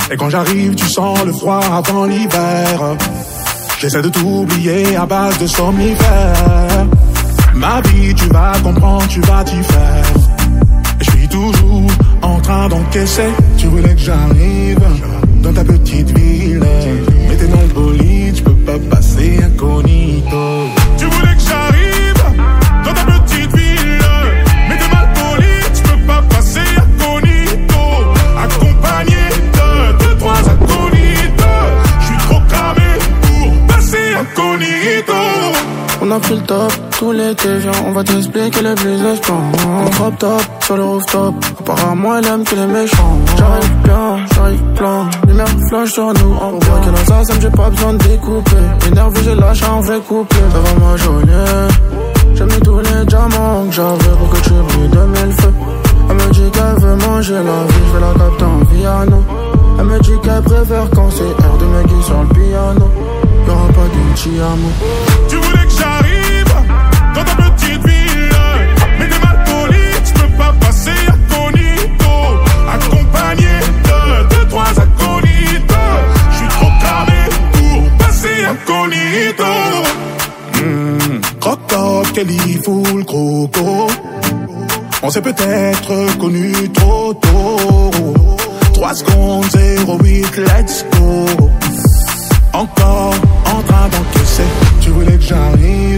Et quand j'arrive, tu sens le froid avant l'hiver. J'essaie de t'oublier à base de somnifères. Ma vie, tu vas comprendre, tu vas t'y faire. Et je suis toujours en train d'encaisser. Tu voulais que j'arrive dans ta petite ville, mais t'es dans le bolide, je peux pas passer incognito. Tu voulais que j'arrive dans ta petite ville, mais t'es mal poli, je peux pas passer incognito. Accompagné de deux, trois incognitos. Je suis trop cramé pour passer incognito. On a pris le top, tout l'été, viens, on va t'expliquer les business plans. On crop top, sur le rooftop, apparemment elle aime que les méchants. J'arrive bien, j'arrive plein, lumière flash sur nous. On voit qu'elle a ça, ça me j'ai pas besoin de découper. Énervé, j'ai lâché un vrai couplet. Ça va ma journée, j'ai mis tous les diamants que j'avais pour que tu brilles de mille feux. Elle me dit qu'elle veut manger la vie, je vais la capter en piano. Elle me dit qu'elle préfère quand c'est R de Meggy sur le piano. Y'aura pas de Tiamo. Tu voulais que j'arrive dans ta petite ville, mais t'es mal poli, je peux pas passer incognito. Accompagné de deux, trois incognitos. Je suis trop carré pour passer incognito. Croque-top, Kelly, full croco. On s'est peut-être connu trop tôt. 3 secondes, 08, let's go. Encore en train d'encaisser. Tu voulais que j'arrive